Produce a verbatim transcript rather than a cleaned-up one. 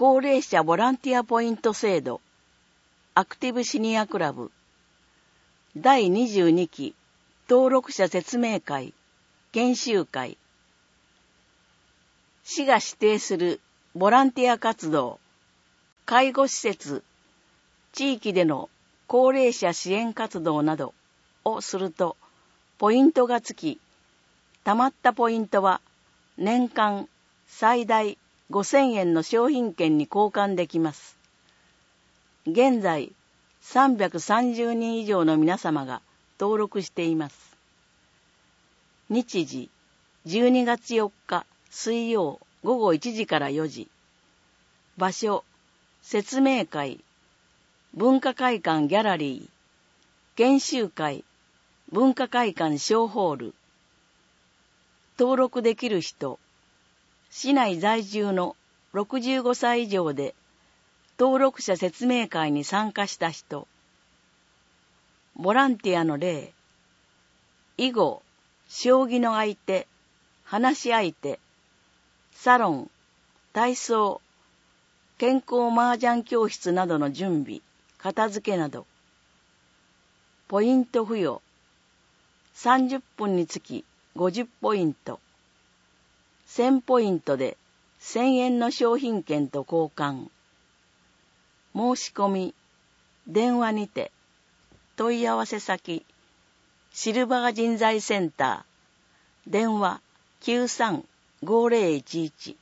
高齢者ボランティアポイント制度、アクティブシニアクラブ、だいにじゅうにき登録者説明会、研修会、市が指定するボランティア活動、介護施設、地域での高齢者支援活動などをすると、ポイントがつき、貯まったポイントは年間最大ごせんえんの商品券に交換できます。現在、さんびゃくさんじゅうにん以上の皆様が登録しています。日時、じゅうにがつよっか水曜ごごいちじからよじ。場所、説明会、文化会館ギャラリー、研修会、文化会館小ホール。登録できる人、市内在住のろくじゅうごさい以上で登録者説明会に参加した人、ボランティアの例、囲碁、将棋の相手、話し相手、サロン、体操、健康麻雀教室などの準備、片付けなど、ポイント付与、さんじゅっぷんにつきごじゅうポイント、せんポイントでせんえんの商品券と交換。申し込み、電話にて、問い合わせ先、シルバー人材センター、電話きゅうさんごーぜろいちいち。